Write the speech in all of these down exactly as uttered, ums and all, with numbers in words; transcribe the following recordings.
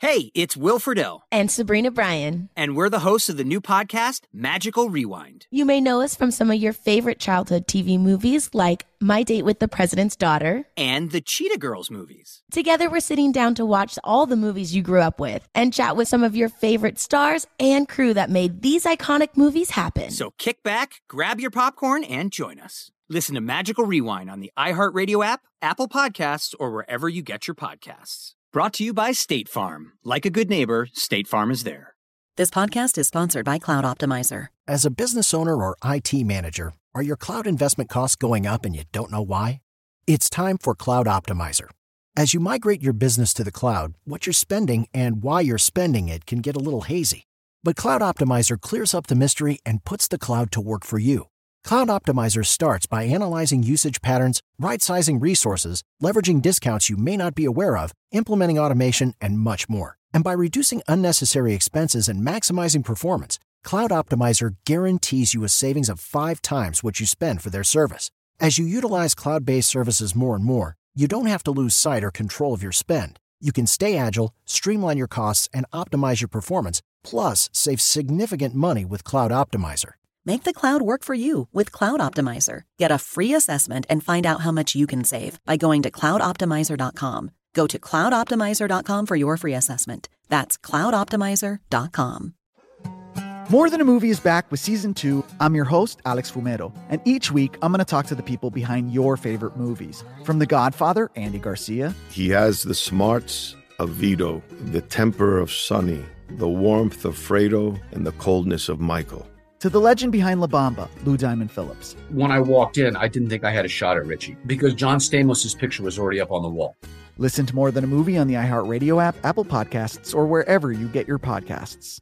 Hey, it's Will Friedle. And Sabrina Bryan. And we're the hosts of the new podcast, Magical Rewind. You may know us from some of your favorite childhood T V movies like My Date with the President's Daughter. And the Cheetah Girls movies. Together, we're sitting down to watch all the movies you grew up with and chat with some of your favorite stars and crew that made these iconic movies happen. So kick back, grab your popcorn, and join us. Listen to Magical Rewind on the iHeartRadio app, Apple Podcasts, or wherever you get your podcasts. Brought to you by State Farm. Like a good neighbor, State Farm is there. This podcast is sponsored by Cloud Optimizer. As a business owner or I T manager, are your cloud investment costs going up and you don't know why? It's time for Cloud Optimizer. As you migrate your business to the cloud, what you're spending and why you're spending it can get a little hazy. But Cloud Optimizer clears up the mystery and puts the cloud to work for you. Cloud Optimizer starts by analyzing usage patterns, right-sizing resources, leveraging discounts you may not be aware of, implementing automation, and much more. And by reducing unnecessary expenses and maximizing performance, Cloud Optimizer guarantees you a savings of five times what you spend for their service. As you utilize cloud-based services more and more, you don't have to lose sight or control of your spend. You can stay agile, streamline your costs, and optimize your performance, plus save significant money with Cloud Optimizer. Make the cloud work for you with Cloud Optimizer. Get a free assessment and find out how much you can save by going to cloud optimizer dot com. Go to cloud optimizer dot com for your free assessment. That's cloud optimizer dot com. More Than a Movie is back with Season two. I'm your host, Alex Fumero, and each week I'm going to talk to the people behind your favorite movies. From The Godfather, Andy Garcia. He has the smarts of Vito, the temper of Sonny, the warmth of Fredo, and the coldness of Michael. To the legend behind La Bamba, Lou Diamond Phillips. When I walked in, I didn't think I had a shot at Richie because John Stamos' picture was already up on the wall. Listen to More Than a Movie on the iHeartRadio app, Apple Podcasts, or wherever you get your podcasts.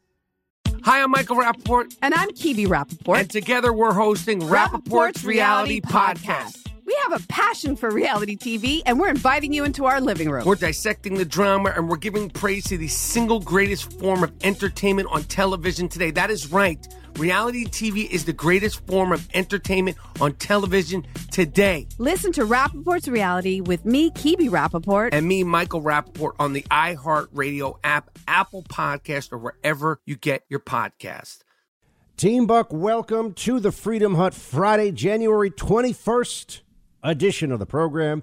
Hi, I'm Michael Rappaport. And I'm Kibi Rappaport. And together we're hosting Rappaport's Reality Podcast. We have a passion for reality T V, and we're inviting you into our living room. We're dissecting the drama, and we're giving praise to the single greatest form of entertainment on television today. That is right. Reality T V is the greatest form of entertainment on television today. Listen to Rappaport's Reality with me, Kibi Rappaport. And me, Michael Rappaport, on the iHeartRadio app, Apple Podcast, or wherever you get your podcast. Team Buck, welcome to the Freedom Hut Friday, January twenty-first edition of the program.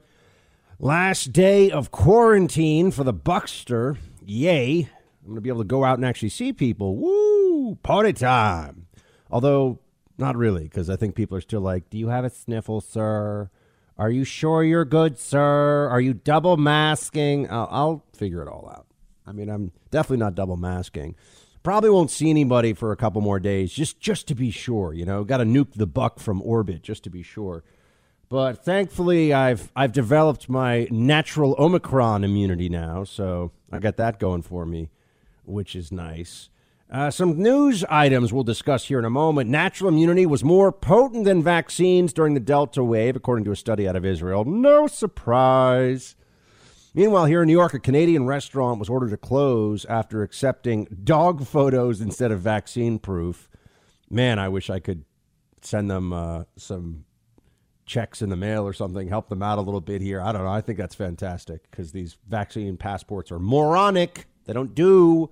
Last day of quarantine for the Buckster. Yay. I'm going to be able to go out and actually see people. Woo! Party time. Although, not really, because I think people are still like, do you have a sniffle, sir? Are you sure you're good, sir? Are you double masking? I'll, I'll figure it all out. I mean, I'm definitely not double masking. Probably won't see anybody for a couple more days, just, just to be sure, you know. Got to nuke the buck from orbit, just to be sure. But thankfully, I've I've developed my natural Omicron immunity now, so I got that going for me, which is nice. Uh, some news items we'll discuss here in a moment. Natural immunity was more potent than vaccines during the Delta wave, according to a study out of Israel. No surprise. Meanwhile, here in New York, a Canadian restaurant was ordered to close after accepting dog photos instead of vaccine proof. Man, I wish I could send them uh, some checks in the mail or something, help them out a little bit here. I don't know. I think that's fantastic because these vaccine passports are moronic. They don't do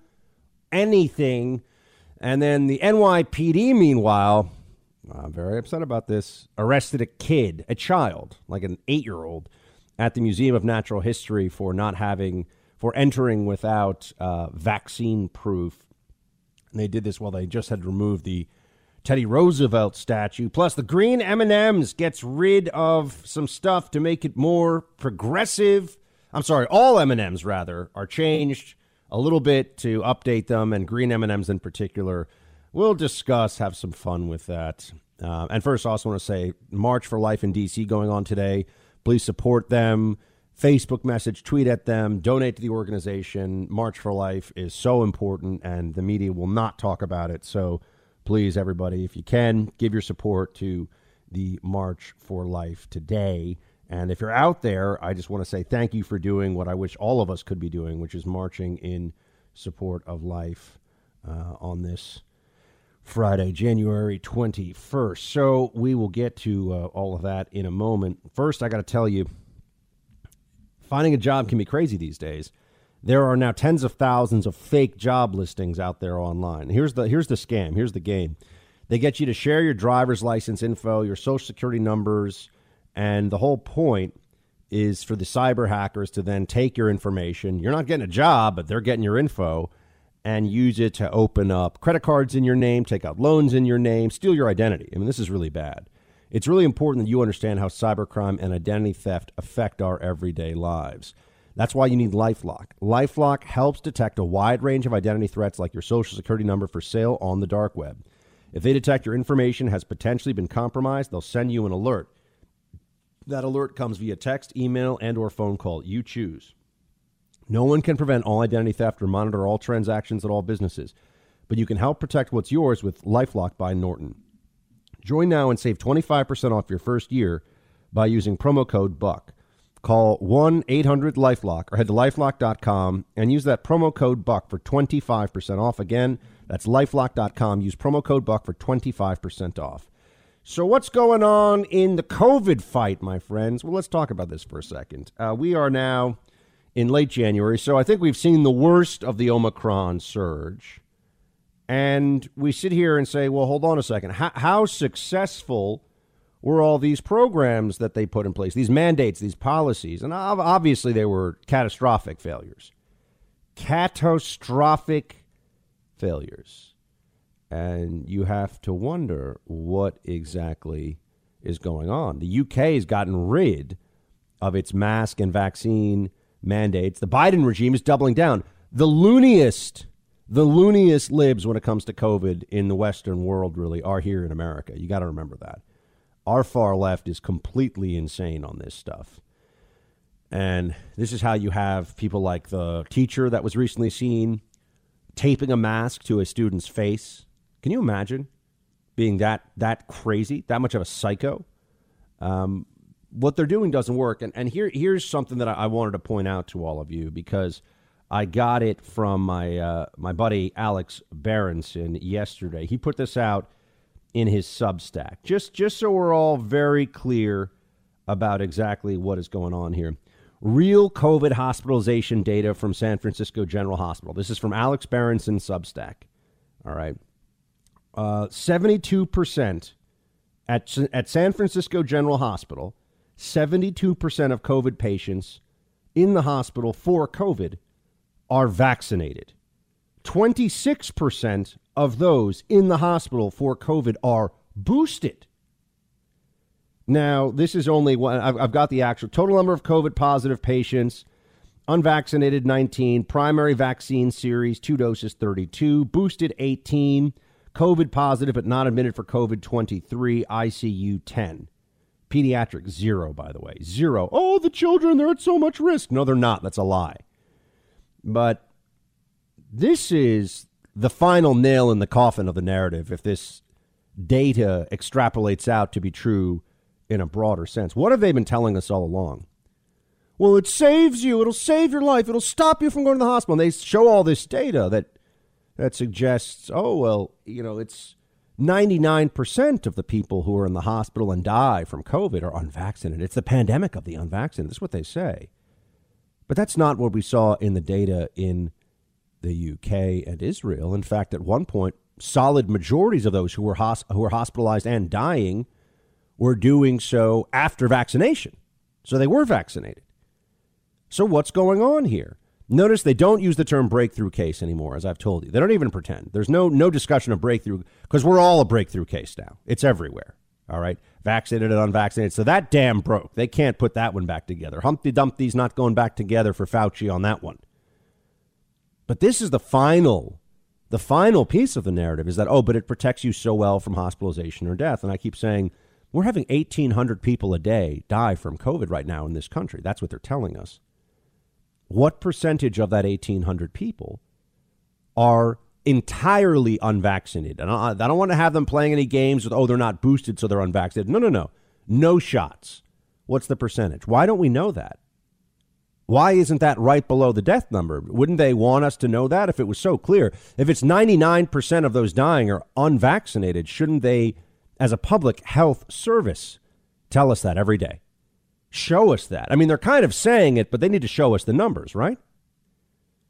anything. And then the N Y P D, meanwhile, I'm very upset about this, arrested a kid, a child, like an eight-year-old, at the Museum of Natural History for not having, for entering without uh, vaccine proof. And they did this while they just had removed the Teddy Roosevelt statue. Plus, the green M and M's gets rid of some stuff to make it more progressive. I'm sorry, all M and M's, rather, are changed a little bit to update them, and green M and M's in particular. We'll discuss, have some fun with that. Uh, and first, I also want to say, March for Life in D C going on today. Please support them. Facebook message, tweet at them, donate to the organization. March for Life is so important, and the media will not talk about it. So please, everybody, if you can, give your support to the March for Life today. And if you're out there, I just want to say thank you for doing what I wish all of us could be doing, which is marching in support of life uh, on this Friday, January twenty-first. So we will get to uh, all of that in a moment. First, I got to tell you, finding a job can be crazy these days. There are now tens of thousands of fake job listings out there online. Here's the here's the scam. Here's the game. They get you to share your driver's license info, your social security numbers, and the whole point is for the cyber hackers to then take your information. You're not getting a job, but they're getting your info and use it to open up credit cards in your name, take out loans in your name, steal your identity. I mean, this is really bad. It's really important that you understand how cybercrime and identity theft affect our everyday lives. That's why you need LifeLock. LifeLock helps detect a wide range of identity threats like your social security number for sale on the dark web. If they detect your information has potentially been compromised, they'll send you an alert. That alert comes via text, email, and or phone call. You choose. No one can prevent all identity theft or monitor all transactions at all businesses, but you can help protect what's yours with LifeLock by Norton. Join now and save twenty-five percent off your first year by using promo code BUCK. Call one eight hundred LifeLock or head to lifelock dot com and use that promo code BUCK for twenty-five percent off. Again, that's lifelock dot com. Use promo code BUCK for twenty-five percent off. So what's going on in the COVID fight, my friends? Well, let's talk about this for a second. Uh, we are now in late January, so I think we've seen the worst of the Omicron surge. And we sit here and say, well, hold on a second. How, how successful were all these programs that they put in place, these mandates, these policies? And obviously they were catastrophic failures. Catastrophic failures. And you have to wonder what exactly is going on. The U K has gotten rid of its mask and vaccine mandates. The Biden regime is doubling down. The looniest, the looniest libs when it comes to COVID in the Western world really are here in America. You got to remember that. Our far left is completely insane on this stuff. And this is how you have people like the teacher that was recently seen taping a mask to a student's face. Can you imagine being that that crazy, that much of a psycho? Um, what they're doing doesn't work. And, and here here's something that I, I wanted to point out to all of you, because I got it from my uh, my buddy Alex Berenson yesterday. He put this out in his Substack, just just so we're all very clear about exactly what is going on here. Real COVID hospitalization data from San Francisco General Hospital. This is from Alex Berenson Substack. All right. Uh, seventy-two percent at, at San Francisco General Hospital, seventy-two percent of COVID patients in the hospital for COVID are vaccinated. twenty-six percent of those in the hospital for COVID are boosted. Now, this is only one. I've, I've got the actual total number of COVID positive patients. Unvaccinated nineteen, primary vaccine series, two doses thirty-two, boosted eighteen, COVID positive but not admitted for COVID twenty-three, I C U ten. Pediatric zero, by the way, zero. Oh, the children, they're at so much risk. No, they're not. That's a lie. But this is the final nail in the coffin of the narrative if this data extrapolates out to be true in a broader sense. What have they been telling us all along? Well, it saves you. It'll save your life. It'll stop you from going to the hospital. And they show all this data that that suggests, oh, well, you know, it's ninety-nine percent of the people who are in the hospital and die from COVID are unvaccinated. It's the pandemic of the unvaccinated. That's what they say. But that's not what we saw in the data in the U K and Israel. In fact, at one point, solid majorities of those who were hos- who were hospitalized and dying were doing so after vaccination. So they were vaccinated. So what's going on here? Notice they don't use the term breakthrough case anymore, as I've told you. They don't even pretend. There's no no discussion of breakthrough, because we're all a breakthrough case now. It's everywhere. All right. Vaccinated and unvaccinated. So that dam broke. They can't put that one back together. Humpty Dumpty's not going back together for Fauci on that one. But this is the final, the final piece of the narrative is that, oh, but it protects you so well from hospitalization or death. And I keep saying we're having eighteen hundred people a day die from COVID right now in this country. That's what they're telling us. What percentage of that eighteen hundred people are entirely unvaccinated? And I, I don't want to have them playing any games with, oh, they're not boosted, so they're unvaccinated. No, no, no. No shots. What's the percentage? Why don't we know that? Why isn't that right below the death number? Wouldn't they want us to know that if it was so clear? If it's ninety-nine percent of those dying are unvaccinated, shouldn't they, as a public health service, tell us that every day? Show us that. I mean, they're kind of saying it, but they need to show us the numbers, right?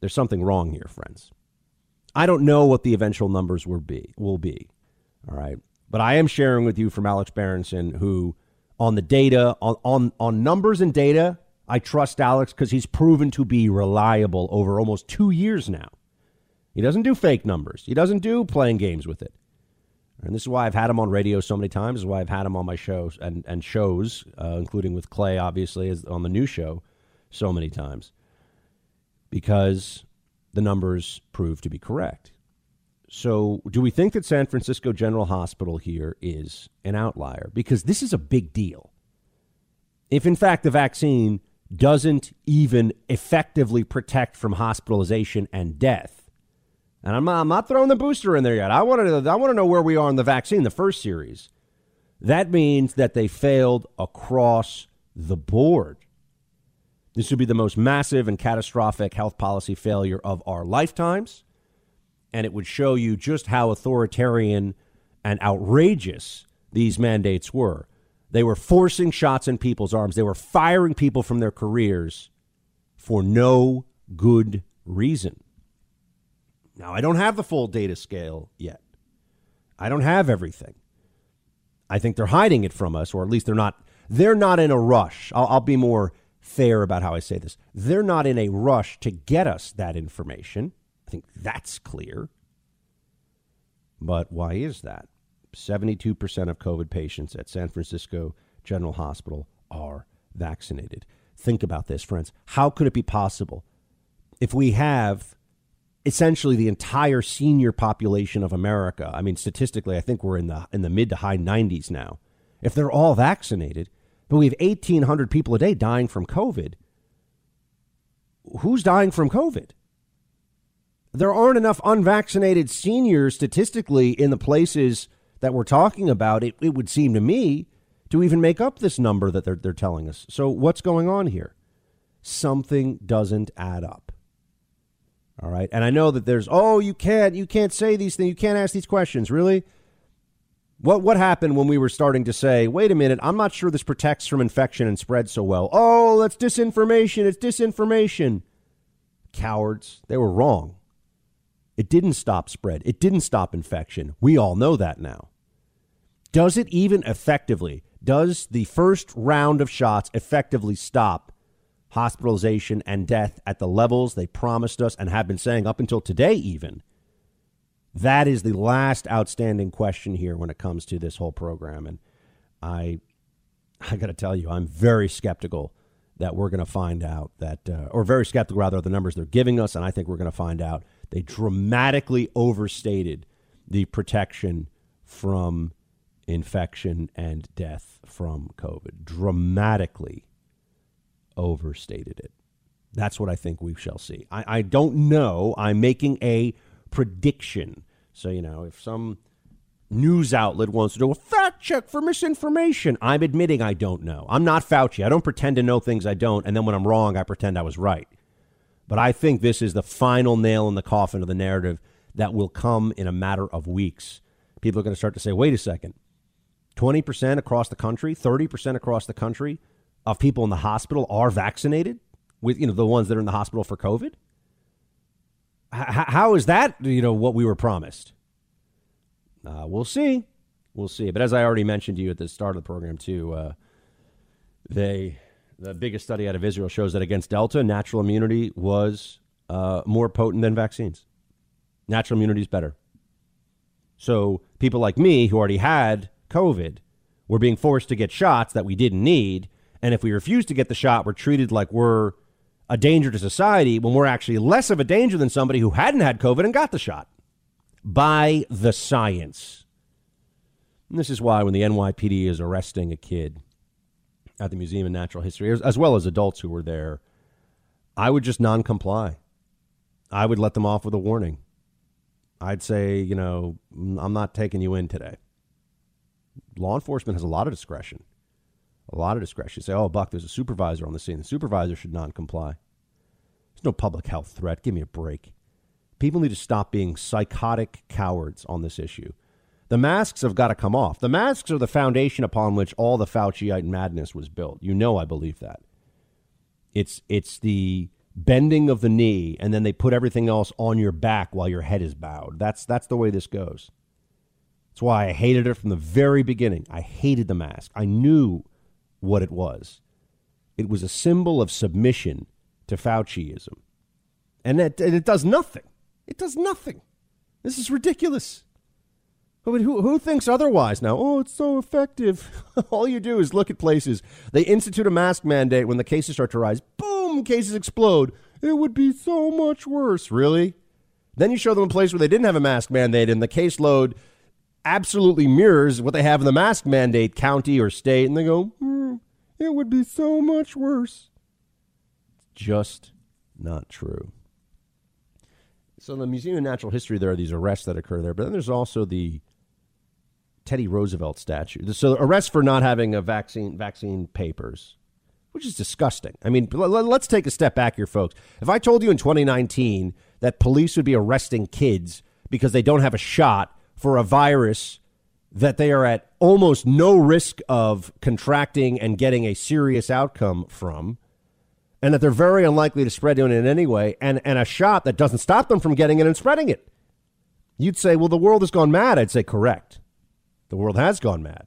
There's something wrong here, friends. I don't know what the eventual numbers will be, will be. All right. But I am sharing with you from Alex Berenson, who on the data, on, on, on numbers and data, I trust Alex because he's proven to be reliable over almost two years now. He doesn't do fake numbers. He doesn't do playing games with it. And this is why I've had him on radio so many times. This is why I've had him on my shows and, and shows, uh, including with Clay, obviously, as on the new show so many times. Because the numbers prove to be correct. So do we think that San Francisco General Hospital here is an outlier? Because this is a big deal. If, in fact, the vaccine doesn't even effectively protect from hospitalization and death, and I'm not, I'm not throwing the booster in there yet. I want to I want to know where we are in the vaccine, the first series. That means that they failed across the board. This would be the most massive and catastrophic health policy failure of our lifetimes. And it would show you just how authoritarian and outrageous these mandates were. They were forcing shots in people's arms. They were firing people from their careers for no good reason. Now, I don't have the full data scale yet. I don't have everything. I think they're hiding it from us, or at least they're not. They're not in a rush. I'll, I'll be more fair about how I say this. They're not in a rush to get us that information. I think that's clear. But why is that? seventy-two percent of COVID patients at San Francisco General Hospital are vaccinated. Think about this, friends. How could it be possible if we have essentially the entire senior population of America? I mean, statistically, I think we're in the in the mid to high nineties now. If they're all vaccinated, but we have eighteen hundred people a day dying from COVID, who's dying from COVID? There aren't enough unvaccinated seniors statistically in the places that we're talking about, it, it would seem to me, to even make up this number that they're, they're telling us. So what's going on here? Something doesn't add up. All right. And I know that there's, oh, you can't, you can't say these things. You can't ask these questions. Really? What, what happened when we were starting to say, wait a minute, I'm not sure this protects from infection and spread so well. Oh, that's disinformation. It's disinformation. Cowards. They were wrong. It didn't stop spread. It didn't stop infection. We all know that now. Does it even effectively, does the first round of shots effectively stop hospitalization and death at the levels they promised us and have been saying up until today even? That is the last outstanding question here when it comes to this whole program. And I I got to tell you, I'm very skeptical that we're going to find out that, uh, or very skeptical rather, of the numbers they're giving us. And I think we're going to find out they dramatically overstated the protection from infection and death from COVID. Dramatically overstated it. That's what I think we shall see. I, I don't know. I'm making a prediction. So, you know, if some news outlet wants to do a fact check for misinformation, I'm admitting I don't know. I'm not Fauci. I don't pretend to know things I don't. And then when I'm wrong, I pretend I was right. But I think this is the final nail in the coffin of the narrative that will come in a matter of weeks. People are going to start to say, wait a second, twenty percent across the country, thirty percent across the country of people in the hospital are vaccinated with, you know, the ones that are in the hospital for COVID. H- how is that, you know, what we were promised? Uh, we'll see. We'll see. But as I already mentioned to you at the start of the program, too, uh, they... the biggest study out of Israel shows that against Delta, natural immunity was uh, more potent than vaccines. Natural immunity is better. So people like me who already had COVID were being forced to get shots that we didn't need. And if we refuse to get the shot, we're treated like we're a danger to society when we're actually less of a danger than somebody who hadn't had COVID and got the shot. By the science. And this is why when the N Y P D is arresting a kid at the Museum of Natural History, as well as adults who were there, I would just non-comply. I would let them off with a warning. I'd say, you know, I'm not taking you in today. Law enforcement has a lot of discretion. A lot of discretion. You say, oh, Buck, there's a supervisor on the scene. The supervisor should non-comply. There's no public health threat. Give me a break. People need to stop being psychotic cowards on this issue. The masks have got to come off. The masks are the foundation upon which all the Fauciite madness was built. You know I believe that. It's it's the bending of the knee, and then they put everything else on your back while your head is bowed. That's that's the way this goes. That's why I hated it from the very beginning. I hated the mask. I knew what it was. It was a symbol of submission to Fauciism. And it, and it does nothing. It does nothing. This is ridiculous. But who, who thinks otherwise now? Oh, it's so effective. All you do is look at places. They institute a mask mandate when the cases start to rise. Boom, cases explode. It would be so much worse. Really? Then you show them a place where they didn't have a mask mandate and the caseload absolutely mirrors what they have in the mask mandate county or state. And they go, hmm, it would be so much worse. Just not true. So in the Museum of Natural History, there are these arrests that occur there. But then there's also the Teddy Roosevelt statue. So arrests for not having a vaccine vaccine papers, which is disgusting. I mean, l- let's take a step back here, folks. If I told you in twenty nineteen that police would be arresting kids because they don't have a shot for a virus that they are at almost no risk of contracting and getting a serious outcome from, and that they're very unlikely to spread it in any way, and, and a shot that doesn't stop them from getting it and spreading it, you'd say, well, the world has gone mad. I'd say, correct. The world has gone mad.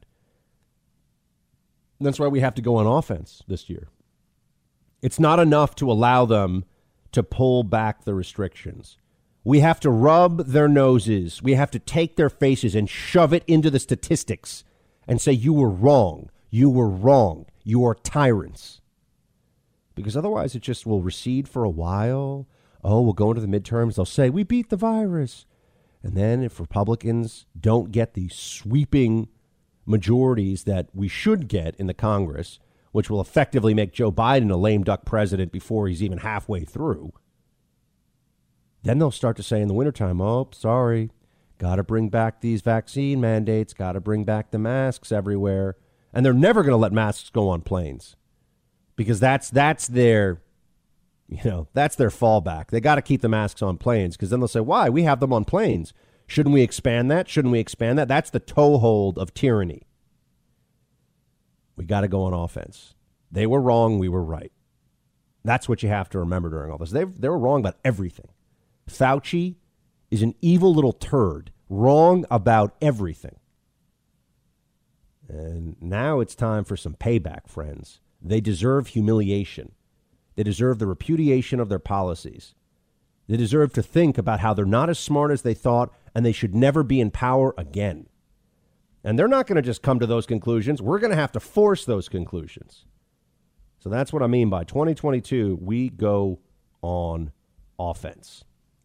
And that's why we have to go on offense this year. It's not enough to allow them to pull back the restrictions. We have to rub their noses. We have to take their faces and shove it into the statistics and say, you were wrong. You were wrong. You are tyrants. Because otherwise it just will recede for a while. Oh, we'll go into the midterms. They'll say, we beat the virus. And then if Republicans don't get the sweeping majorities that we should get in the Congress, which will effectively make Joe Biden a lame duck president before he's even halfway through, then they'll start to say in the wintertime, oh, sorry, got to bring back these vaccine mandates, got to bring back the masks everywhere. And they're never going to let masks go on planes because that's that's their, you know, that's their fallback. They got to keep the masks on planes because then they'll say, why? We have them on planes. Shouldn't we expand that? Shouldn't we expand that? That's the toehold of tyranny. We got to go on offense. They were wrong. We were right. That's what you have to remember during all this. They they were wrong about everything. Fauci is an evil little turd, wrong about everything. And now it's time for some payback, friends. They deserve humiliation. They deserve the repudiation of their policies. They deserve to think about how they're not as smart as they thought, and they should never be in power again. And they're not going to just come to those conclusions. We're going to have to force those conclusions. So that's what I mean by twenty twenty-two, we go on offense.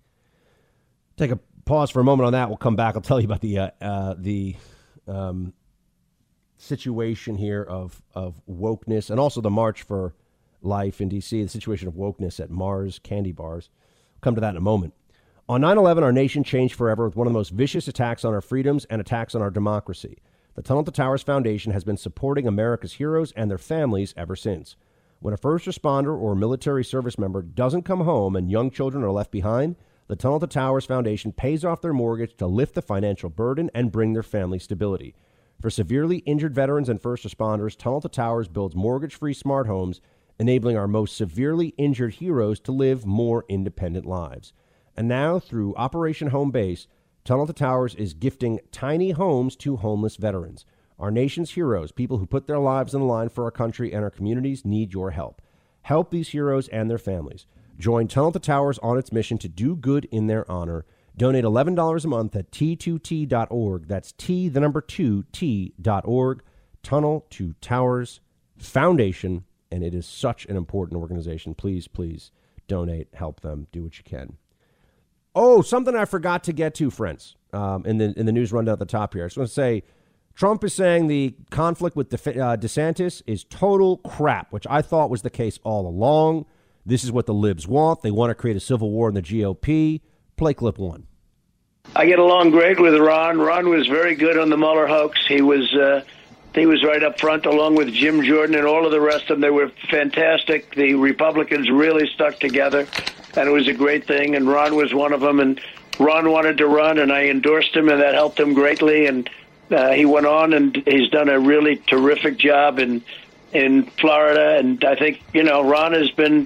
Take a pause for a moment on that. We'll come back. I'll tell you about the uh, uh, the um, situation here of, of wokeness and also the March for Life in D C, the situation of wokeness at Mars candy bars. Come to that in a moment. On nine eleven, our nation changed forever with one of the most vicious attacks on our freedoms and attacks on our democracy. The Tunnel to Towers Foundation has been supporting America's heroes and their families ever since. When a first responder or military service member doesn't come home and young children are left behind, the Tunnel to Towers Foundation pays off their mortgage to lift the financial burden and bring their family stability. For severely injured veterans and first responders, Tunnel to Towers builds mortgage-free smart homes, enabling our most severely injured heroes to live more independent lives. And now, through Operation Home Base, Tunnel to Towers is gifting tiny homes to homeless veterans. Our nation's heroes, people who put their lives on the line for our country and our communities, need your help. Help these heroes and their families. Join Tunnel to Towers on its mission to do good in their honor. Donate eleven dollars a month at T two T dot org. That's T, the number two, T dot org. Tunnel to Towers Foundation. And it is such an important organization. Please, please donate, help them, do what you can. Oh, something I forgot to get to, friends, um, in the in the news rundown at the top here. I just want to say, Trump is saying the conflict with De- uh, DeSantis is total crap, which I thought was the case all along. This is what the libs want. They want to create a civil war in the G O P. Play clip one. I get along great with Ron. Ron was very good on the Mueller hoax. He was uh, he was right up front, along with Jim Jordan and all of the rest of them. They were fantastic. The Republicans really stuck together, and it was a great thing. And Ron was one of them. And Ron wanted to run, and I endorsed him, and that helped him greatly. And uh, he went on, and he's done a really terrific job in in Florida. And I think, you know, Ron has been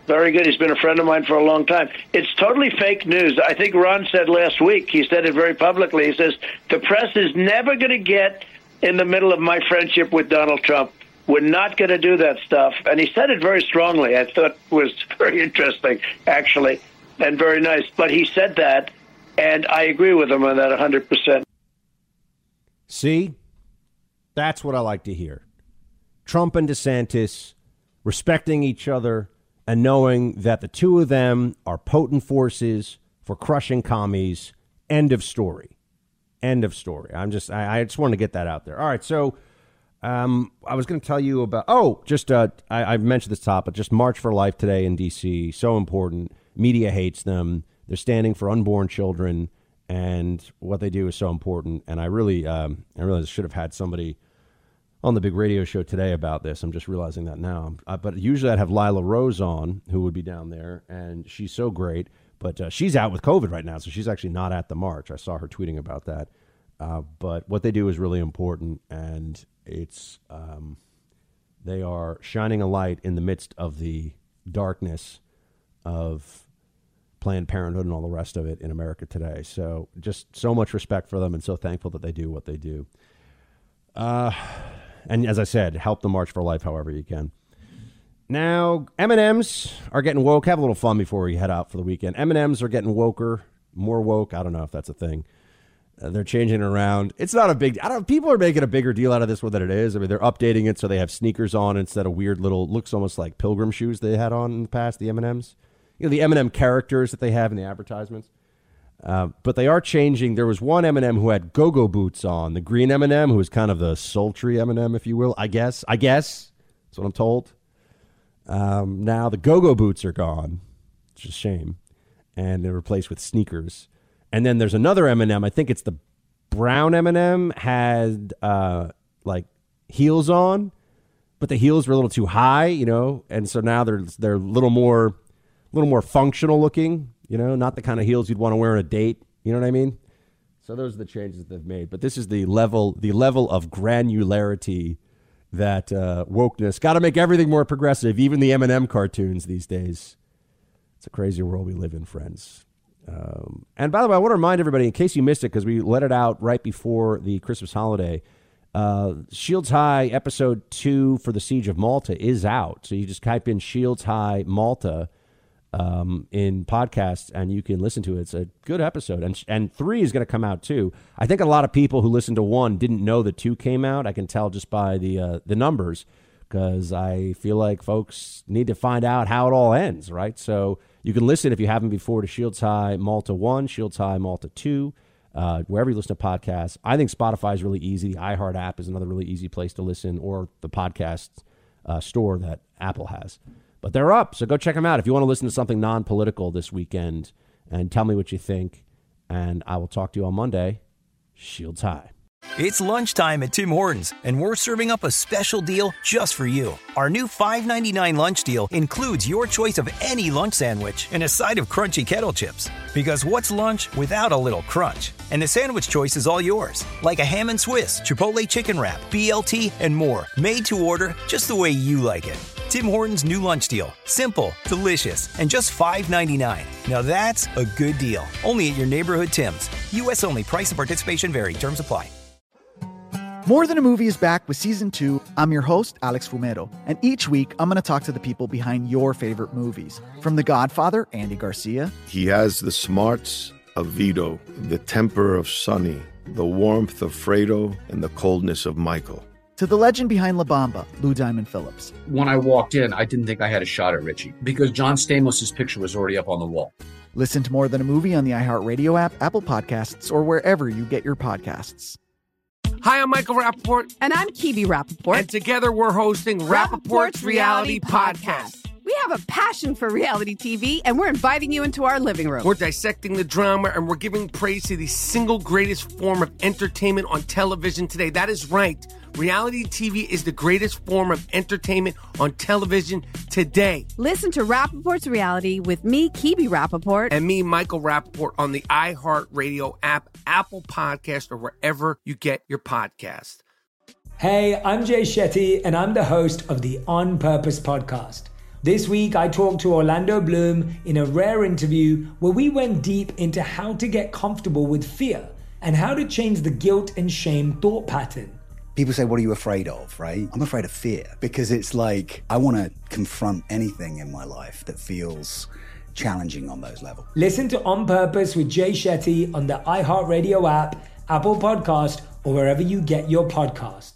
Very good. He's been a friend of mine for a long time. It's totally fake news. I think Ron said last week, he said it very publicly. He says, the press is never going to get in the middle of my friendship with Donald Trump. We're not going to do that stuff. And he said it very strongly. I thought it was very interesting, actually, and very nice. But he said that, and I agree with him on that one hundred percent. See? That's what I like to hear. Trump and DeSantis respecting each other and knowing that the two of them are potent forces for crushing commies. End of story. End of story. I'm just, I, I just want to get that out there. All right, so um, I was going to tell you about, oh, just, uh, I, I've mentioned this topic, just March for Life today in D C, so important. Media hates them. They're standing for unborn children, and what they do is so important. And I really, um, I really should have had somebody on the big radio show today about this. I'm just realizing that now. Uh, but usually I'd have Lila Rose on, who would be down there, and she's so great. But uh, she's out with COVID right now, so she's actually not at the march. I saw her tweeting about that. Uh, but what they do is really important, and it's um, they are shining a light in the midst of the darkness of Planned Parenthood and all the rest of it in America today. So just so much respect for them, and so thankful that they do what they do. Uh, and as I said, help the March for Life however you can. Now, M and M's are getting woke. Have a little fun before we head out for the weekend. M and M's are getting woker, more woke. I don't know if that's a thing. Uh, they're changing it around. It's not a big. I don't. People are making a bigger deal out of this than it is. I mean, they're updating it so they have sneakers on instead of weird little. Looks almost like pilgrim shoes they had on in the past. The M and M's, you know, the M and M characters that they have in the advertisements. Uh, but they are changing. There was one M and M who had go-go boots on. The green M and M, who was kind of the sultry M and M, if you will. I guess. I guess that's what I'm told. Um, now the go-go boots are gone. It's a shame. And they're replaced with sneakers. And then there's another M and M. I think it's the brown M and M had uh, like heels on, but the heels were a little too high, you know. And so now they're they're a little more, a little more functional looking, you know, not the kind of heels you'd want to wear on a date. You know what I mean? So those are the changes they've made. But this is the level, the level of granularity that uh, wokeness got to make everything more progressive, even the M and M cartoons these days. It's a crazy world we live in, friends. Um, and by the way, I want to remind everybody, in case you missed it, because we let it out right before the Christmas holiday, uh, Shields High episode two for the Siege of Malta is out. So you just type in Shields High Malta um, in podcasts, and you can listen to it. It's a good episode. And and three is going to come out, too. I think a lot of people who listened to one didn't know that two came out. I can tell just by the uh, the numbers, because I feel like folks need to find out how it all ends, right? So you can listen, if you haven't before, to Shields High Malta one, Shields High Malta two, uh, wherever you listen to podcasts. I think Spotify is really easy. The iHeart app is another really easy place to listen, or the podcast uh, store that Apple has. But they're up, so go check them out if you want to listen to something non-political this weekend, and tell me what you think. And I will talk to you on Monday. Shields High. It's lunchtime at Tim Hortons, and we're serving up a special deal just for you. Our new five ninety-nine lunch deal includes your choice of any lunch sandwich and a side of crunchy kettle chips. Because what's lunch without a little crunch? And the sandwich choice is all yours, like a ham and Swiss, Chipotle chicken wrap, B L T, and more, made to order just the way you like it. Tim Hortons' new lunch deal. Simple, delicious, and just five ninety-nine. Now that's a good deal. Only at your neighborhood Tim's. U S only. Price and participation vary. Terms apply. More Than a Movie is back with season two. I'm your host, Alex Fumero, and each week I'm going to talk to the people behind your favorite movies. From The Godfather, Andy Garcia. He has the smarts of Vito, the temper of Sonny, the warmth of Fredo, and the coldness of Michael. To the legend behind La Bamba, Lou Diamond Phillips. When I walked in, I didn't think I had a shot at Richie because John Stamos' picture was already up on the wall. Listen to More Than a Movie on the iHeartRadio app, Apple Podcasts, or wherever you get your podcasts. Hi, I'm Michael Rappaport. And I'm Kibi Rappaport. And together we're hosting Rappaport's Reality Podcast. We have a passion for reality T V, and we're inviting you into our living room. We're dissecting the drama, and we're giving praise to the single greatest form of entertainment on television today. That is right. Reality T V is the greatest form of entertainment on television today. Listen to Rappaport's Reality with me, Kibi Rappaport. And me, Michael Rappaport, on the iHeartRadio app, Apple Podcast, or wherever you get your podcast. Hey, I'm Jay Shetty, and I'm the host of the On Purpose podcast. This week, I talked to Orlando Bloom in a rare interview where we went deep into how to get comfortable with fear and how to change the guilt and shame thought pattern. People say, what are you afraid of, right? I'm afraid of fear because it's like I want to confront anything in my life that feels challenging on those levels. Listen to On Purpose with Jay Shetty on the iHeartRadio app, Apple Podcast, or wherever you get your podcasts.